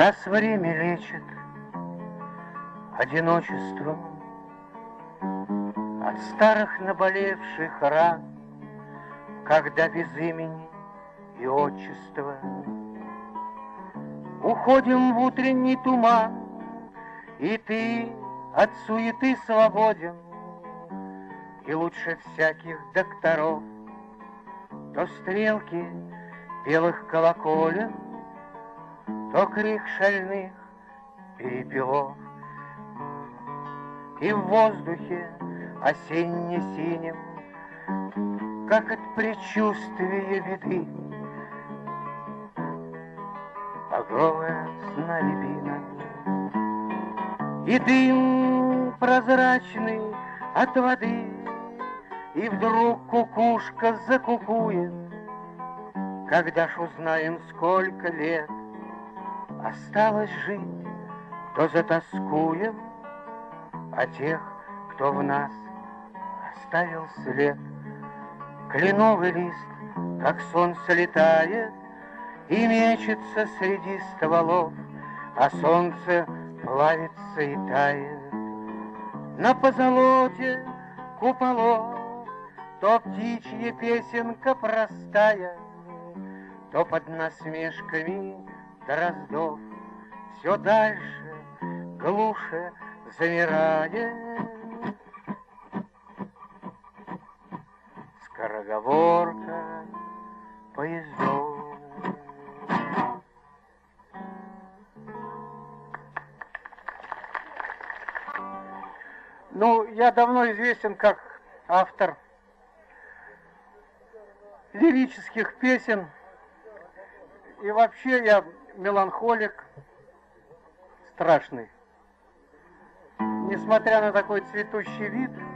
Нас время лечит одиночеством от старых наболевших ран, когда без имени и отчества уходим в утренний туман, и ты от суеты свободен, и лучше всяких докторов то стрелки белых колоколен, то крик шальных перепелов. И в воздухе осенне-синем, как от предчувствия беды, багровая снарябина. И дым прозрачный от воды, и вдруг кукушка закукует. Когда ж узнаем, сколько лет осталось жить, то затоскуем о тех, кто в нас оставил след. Кленовый лист, как солнце, летает и мечется среди стволов, а солнце плавится и тает на позолоте куполов. То птичья песенка простая, то под насмешками дроздов все дальше, глуше замирает скороговорка поездов. Ну, я давно известен как автор лирических песен. И вообще я меланхолик страшный. Несмотря на такой цветущий вид,